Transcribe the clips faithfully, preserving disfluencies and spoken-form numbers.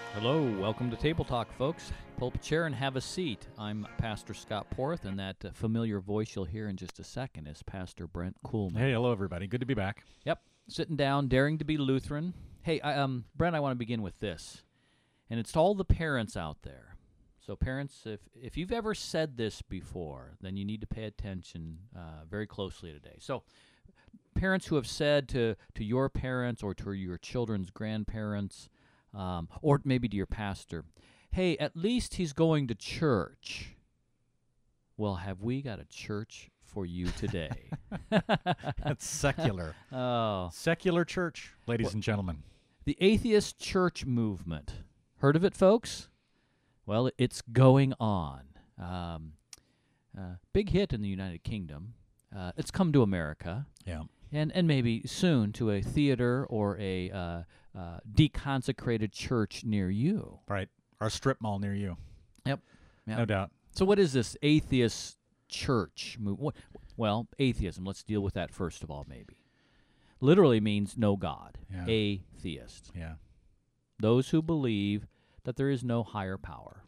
Hello, welcome to Table Talk, folks. Pull up a chair and have a seat. I'm Pastor Scott Porth, and that uh, familiar voice you'll hear in just a second is Pastor Brent Kuhlman. Hey, hello, everybody. Good to be back. Yep, sitting down, daring to be Lutheran. Hey, I, um, Brent, I want to begin with this, and it's to all the parents out there. So, parents, if if you've ever said this before, then you need to pay attention uh, very closely today. So, parents who have said to to your parents or to your children's grandparents, Um, or maybe to your pastor, hey, at least he's going to church. Well, have we got a church for you today? That's secular. Oh. Secular church, ladies What? and gentlemen. The atheist church movement. Heard of it, folks? Well, it's going on. Um, uh, big hit in the United Kingdom. Uh, it's come to America. Yeah. And and maybe soon to a theater or a uh, uh, deconsecrated church near you. Right. Our strip mall near you. Yep. Yep. No doubt. So what is this atheist church movement? Well, atheism, let's deal with that first of all, maybe. Literally means no God. Yeah. Atheist. Yeah. Those who believe that there is no higher power.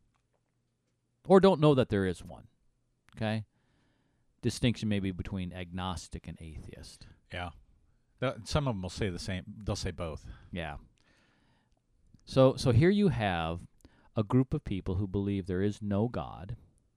Or don't know that there is one. Okay? Distinction maybe between agnostic and atheist. Yeah. Th- Some of them will say the same. They'll say both. Yeah. So so here you have a group of people who believe there is no God,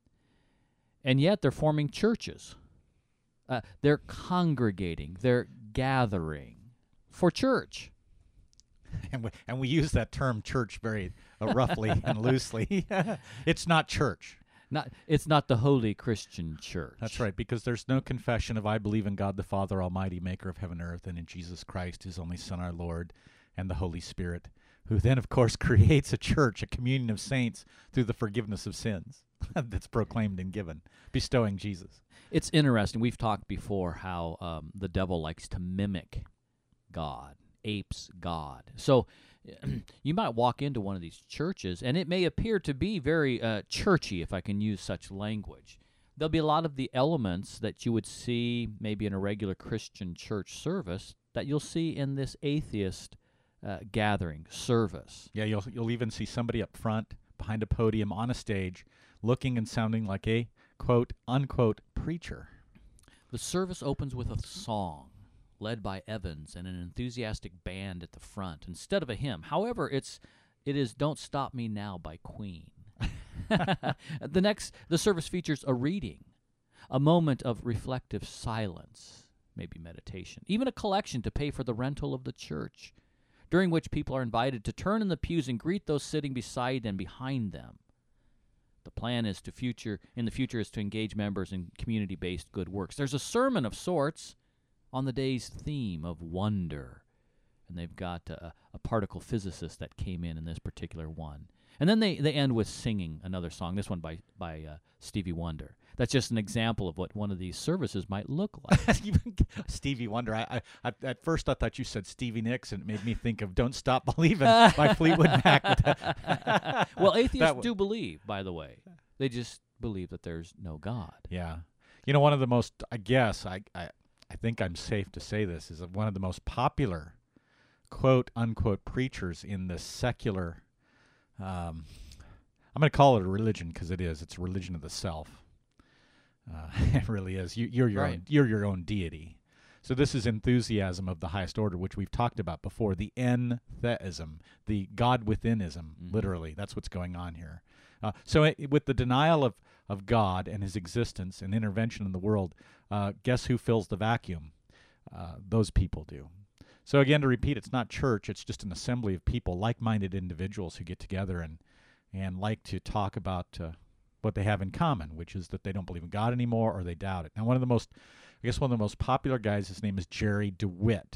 and yet they're forming churches. Uh, they're congregating. They're gathering for church. And we, and we use that term church very uh, roughly and loosely. It's not church. Not it's not the holy Christian church. That's right, because there's no confession of I believe in God the Father Almighty, maker of heaven and earth, and in Jesus Christ, his only Son, our Lord, and the Holy Spirit, who then, of course, creates a church, a communion of saints through the forgiveness of sins that's proclaimed and given, bestowing Jesus. It's interesting. We've talked before how um, the devil likes to mimic God, apes God. So you might walk into one of these churches, and it may appear to be very uh, churchy, if I can use such language. There'll be a lot of the elements that you would see maybe in a regular Christian church service that you'll see in this atheist uh, gathering service. Yeah, you'll you'll even see somebody up front behind a podium on a stage looking and sounding like a, quote, unquote, preacher. The service opens with a song led by Evans and an enthusiastic band at the front instead of a hymn. However, it's it is Don't Stop Me Now by Queen. The next the service features a reading, a moment of reflective silence, maybe meditation, even a collection to pay for the rental of the church, during which people are invited to turn in the pews and greet those sitting beside and behind them. The plan is to future in the future is to engage members in community-based good works. There's a sermon of sorts on the day's theme of wonder. And they've got a, a particle physicist that came in in this particular one. And then they, they end with singing another song, this one by, by uh, Stevie Wonder. That's just an example of what one of these services might look like. Stevie Wonder. I, I, I At first I thought you said Stevie Nicks, and it made me think of Don't Stop Believin' by Fleetwood Mac. Well, atheists That do believe, by the way. They just believe that there's no God. Yeah. You know, one of the most, I guess, I, I, I think I'm safe to say this, is that one of the most popular quote, unquote, preachers in the secular, um, I'm going to call it a religion because it is. It's a religion of the self. Uh, it really is. You, you're your Right. own, you're your own deity. So this is enthusiasm of the highest order, which we've talked about before, the entheism, the God withinism, Mhm. literally. That's what's going on here. Uh, so it, with the denial of, of God and his existence and intervention in the world, uh, guess who fills the vacuum? Uh, those people do. So again, to repeat, it's not church. It's just an assembly of people, like-minded individuals who get together and, and like to talk about uh, what they have in common, which is that they don't believe in God anymore or they doubt it. Now, one of the most, I guess one of the most popular guys, his name is Jerry DeWitt.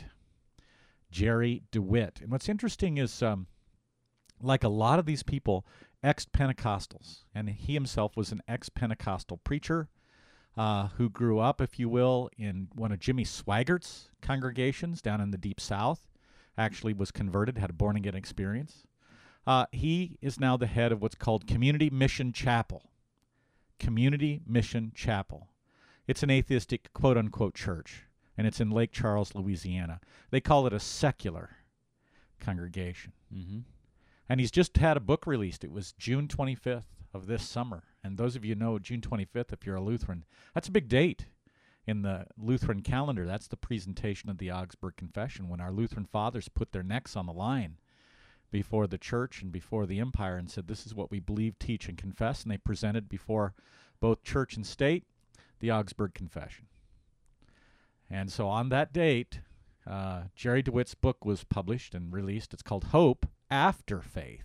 Jerry DeWitt. And what's interesting is, um, like a lot of these people, ex-Pentecostals, and he himself was an ex-Pentecostal preacher uh, who grew up, if you will, in one of Jimmy Swaggart's congregations down in the Deep South, actually was converted, had a born-again experience. Uh, he is now the head of what's called Community Mission Chapel. Community Mission Chapel. It's an atheistic, quote-unquote, church, and it's in Lake Charles, Louisiana. They call it a secular congregation. Mm-hmm. And he's just had a book released. It was June twenty-fifth of this summer. And those of you know June twenty-fifth, if you're a Lutheran, that's a big date in the Lutheran calendar. That's the presentation of the Augsburg Confession, when our Lutheran fathers put their necks on the line before the church and before the empire and said, this is what we believe, teach, and confess. And they presented before both church and state the Augsburg Confession. And so on that date, uh, Jerry DeWitt's book was published and released. It's called Hope After Faith.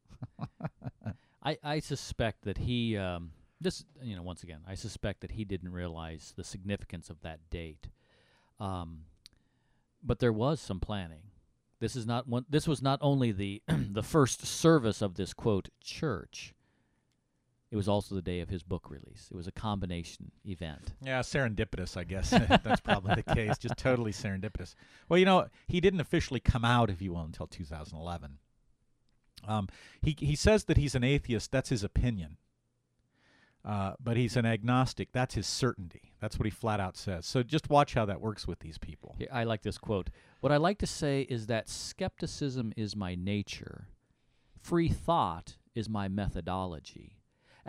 I, I suspect that he, um, this, you know, once again, I suspect that he didn't realize the significance of that date. Um, but there was some planning. This is not one. This was not only the the first service of this, quote, church. It was also the day of his book release. It was a combination event. Yeah, serendipitous, I guess. That's probably the case. Just totally serendipitous. Well, you know, he didn't officially come out, if you will, until two thousand eleven. Um, he he says that he's an atheist. That's his opinion. Uh, but he's an agnostic. That's his certainty. That's what he flat out says. So just watch how that works with these people. Here, I like this quote. What I like to say is that skepticism is my nature. Free thought is my methodology.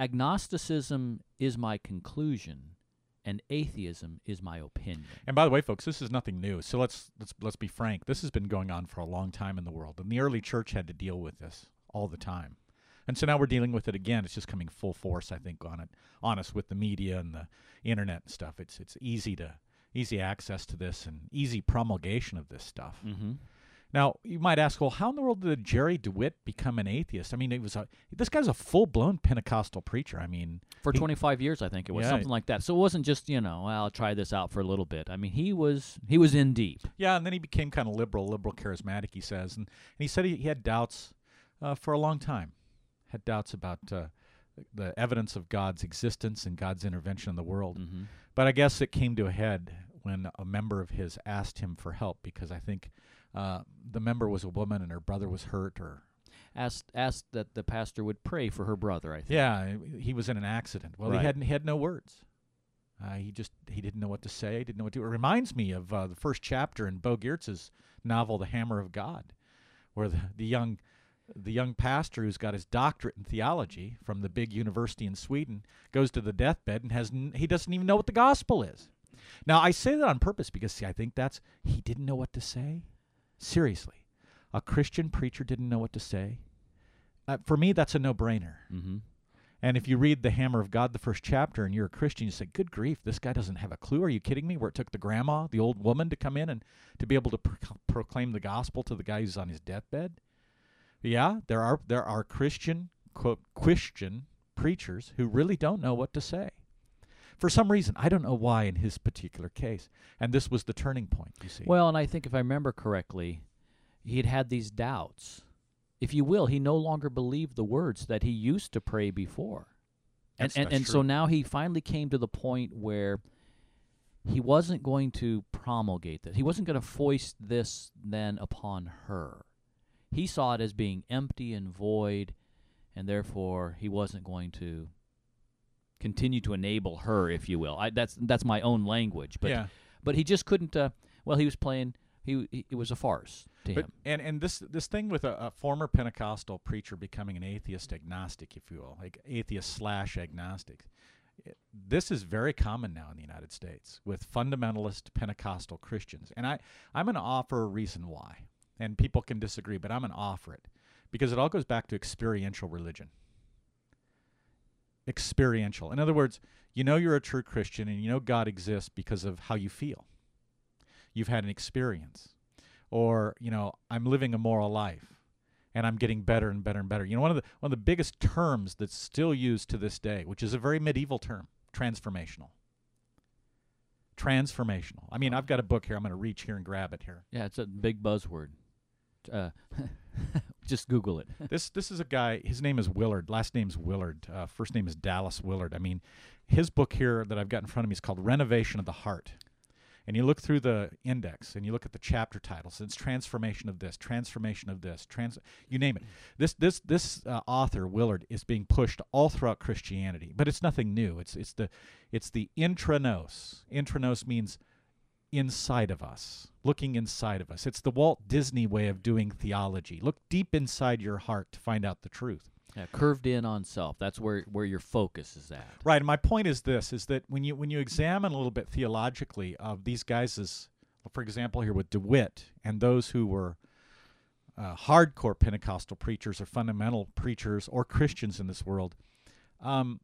Agnosticism is my conclusion. And atheism is my opinion. And by the way, folks, this is nothing new. So let's let's let's be frank. This has been going on for a long time in the world, and the early church had to deal with this all the time. And so now we're dealing with it again. It's just coming full force, I think, on it, on us with the media and the internet and stuff. It's it's easy to easy access to this and easy promulgation of this stuff. Mm-hmm. Now, you might ask, well, how in the world did Jerry DeWitt become an atheist? I mean, it was a, this guy's a full-blown Pentecostal preacher. I mean, for he, twenty-five years, I think it was, yeah, something like that. So it wasn't just, you know, well, I'll try this out for a little bit. I mean, he was he was in deep. Yeah, and then he became kind of liberal, liberal charismatic, he says. And, and he said he, he had doubts uh, for a long time, had doubts about uh, the evidence of God's existence and God's intervention in the world. Mm-hmm. But I guess it came to a head when a member of his asked him for help, because I think uh, the member was a woman and her brother was hurt, or asked asked that the pastor would pray for her brother, I think. yeah, he was in an accident. Well, Right. he hadn't he had no words. Uh, he just he didn't know what to say. He didn't know what to do. It reminds me of uh, the first chapter in Bo Geertz's novel, The Hammer of God, where the, the young the young pastor who's got his doctorate in theology from the big university in Sweden goes to the deathbed and has n- he doesn't even know what the gospel is. Now, I say that on purpose because, see, I think that's, he didn't know what to say. Seriously. A Christian preacher didn't know what to say. Uh, for me, that's a no-brainer. Mm-hmm. And if you read The Hammer of God, the first chapter, and you're a Christian, you say, good grief, this guy doesn't have a clue. Are you kidding me? Where it took the grandma, the old woman, to come in and to be able to pro- proclaim the gospel to the guy who's on his deathbed? Yeah, there are there are Christian, quote, Christian preachers who really don't know what to say. For some reason, I don't know why in his particular case. And this was the turning point, you see. Well, and I think if I remember correctly, he had had these doubts. If you will, he no longer believed the words that he used to pray before. And That's- and, that's and so true. now he finally came to the point where he wasn't going to promulgate this. He wasn't going to foist this then upon her. He saw it as being empty and void, and therefore he wasn't going to continue to enable her, if you will. I, that's that's my own language, but yeah. but he just couldn't. Uh, well, he was playing. He, he it was a farce to But, him. and and this this thing with a, a former Pentecostal preacher becoming an atheist agnostic, if you will, like atheist slash agnostic, it, this is very common now in the United States with fundamentalist Pentecostal Christians. And I, I'm going to offer a reason why. And people can disagree, but I'm going to offer it because it all goes back to experiential religion. Experiential. In other words, you know you're a true Christian and you know God exists because of how you feel. You've had an experience. Or, you know, I'm living a moral life and I'm getting better and better and better. You know, one of the one of the biggest terms that's still used to this day, which is a very medieval term, transformational. Transformational. I mean, I've got a book here. I'm going to reach here and grab it here. Yeah, it's a big buzzword. Uh, just Google it. This this is a guy, his name is Willard. Last name's Willard. Uh, first name is Dallas Willard. I mean, his book here that I've got in front of me is called Renovation of the Heart. And you look through the index and you look at the chapter titles. It's transformation of this, transformation of this, trans you name it. This this this uh, author Willard is being pushed all throughout Christianity, but it's nothing new. It's it's the it's the intranos. Intranos means inside of us, looking inside of us. It's the Walt Disney way of doing theology. Look deep inside your heart to find out the truth. Yeah, curved in on self. That's where, where your focus is at. Right. And my point is this, is that when you when you examine a little bit theologically of these guys, as, for example, here with DeWitt and those who were uh, hardcore Pentecostal preachers or fundamental preachers or Christians in this world, um,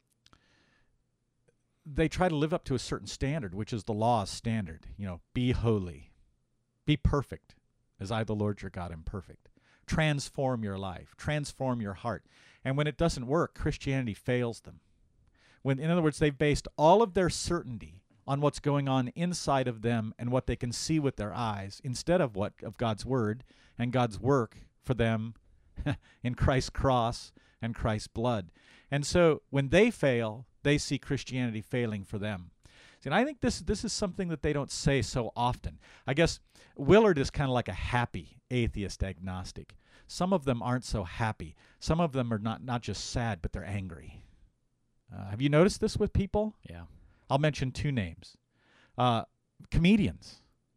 they try to live up to a certain standard, which is the law's standard. You know, be holy, be perfect, as I, the Lord your God, am perfect. Transform your life, transform your heart. And when it doesn't work, Christianity fails them. When, in other words, they've based all of their certainty on what's going on inside of them and what they can see with their eyes, instead of what of God's word and God's work for them in Christ's cross and Christ's blood. And so when they fail, they see Christianity failing for them. And I think this this is something that they don't say so often. I guess Willard is kind of like a happy atheist agnostic. Some of them aren't so happy. Some of them are not, not just sad, but they're angry. Uh, have you noticed this with people? Yeah. I'll mention two names. Uh, comedians.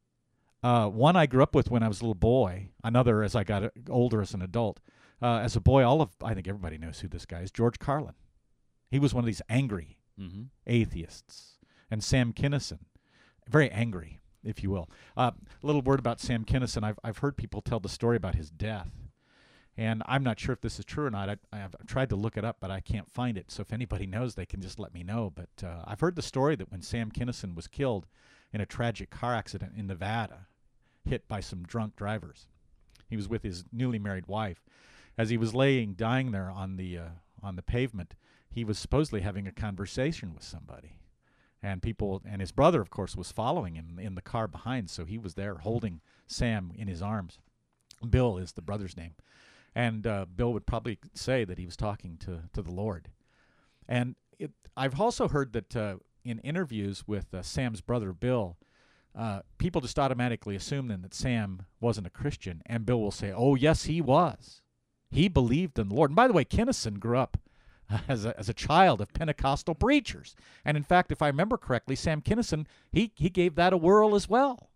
Uh, one I grew up with when I was a little boy. Another as I got older as an adult. Uh, as a boy, all of I think everybody knows who this guy is, George Carlin. He was one of these angry Mm-hmm. atheists. And Sam Kinison, very angry, if you will. Uh, a little word about Sam Kinison. I've I've heard people tell the story about his death, and I'm not sure if this is true or not. I, I've tried to look it up, but I can't find it. So if anybody knows, they can just let me know. But uh, I've heard the story that when Sam Kinison was killed in a tragic car accident in Nevada, hit by some drunk drivers, he was with his newly married wife. As he was laying, dying there on the uh, on the pavement, he was supposedly having a conversation with somebody. And people, and his brother, of course, was following him in the car behind, so he was there holding Sam in his arms. Bill is the brother's name. And uh, Bill would probably say that he was talking to, to the Lord. And it, I've also heard that uh, in interviews with uh, Sam's brother, Bill, uh, people just automatically assume then that Sam wasn't a Christian, and Bill will say, oh, yes, he was. He believed in the Lord. And by the way, Kinison grew up As a, as a child of Pentecostal preachers. And in fact, if I remember correctly, Sam Kinison, he, he gave that a whirl as well.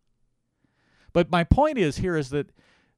But my point is here is that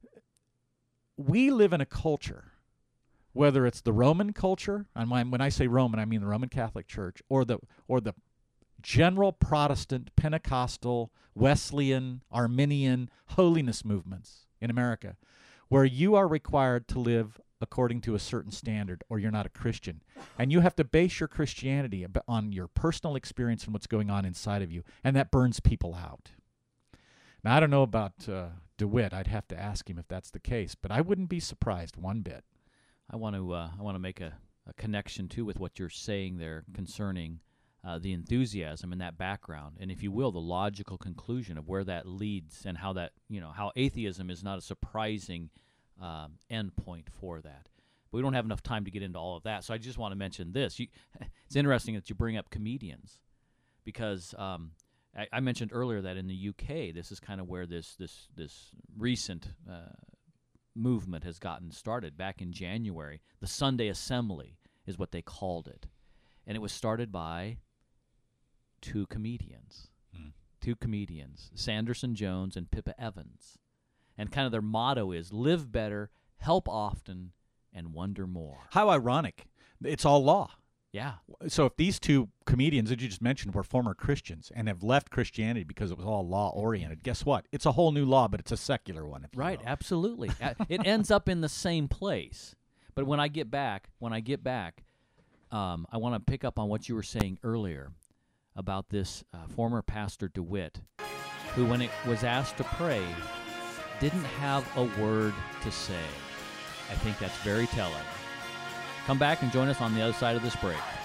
we live in a culture, whether it's the Roman culture, and when I say Roman, I mean the Roman Catholic Church, or the or the general Protestant, Pentecostal, Wesleyan, Arminian holiness movements in America, where you are required to live according to a certain standard, or you're not a Christian. And you have to base your Christianity on your personal experience and what's going on inside of you, and that burns people out. Now, I don't know about uh, DeWitt. I'd have to ask him if that's the case, but I wouldn't be surprised one bit. I want to uh, I want to make a, a connection, too, with what you're saying there concerning uh, the enthusiasm and that background, and if you will, the logical conclusion of where that leads and how that, you know, how atheism is not a surprising Um, end point for that. But we don't have enough time to get into all of that, so I just want to mention this. You, it's interesting that you bring up comedians, because um, I, I mentioned earlier that in the U K, this is kind of where this this this recent uh, movement has gotten started. Back in January, the Sunday Assembly is what they called it, and it was started by two comedians, mm. two comedians, Sanderson Jones and Pippa Evans. And kind of their motto is, live better, help often, and wonder more. How ironic. It's all law. Yeah. So if these two comedians that you just mentioned were former Christians and have left Christianity because it was all law-oriented, guess what? It's a whole new law, but it's a secular one. If Right, you will. absolutely. It ends up in the same place. But when I get back, when I get back, um, I want to pick up on what you were saying earlier about this uh, former pastor DeWitt, who, when it was asked to pray, didn't have a word to say. I think that's very telling. Come back and join us on the other side of this break.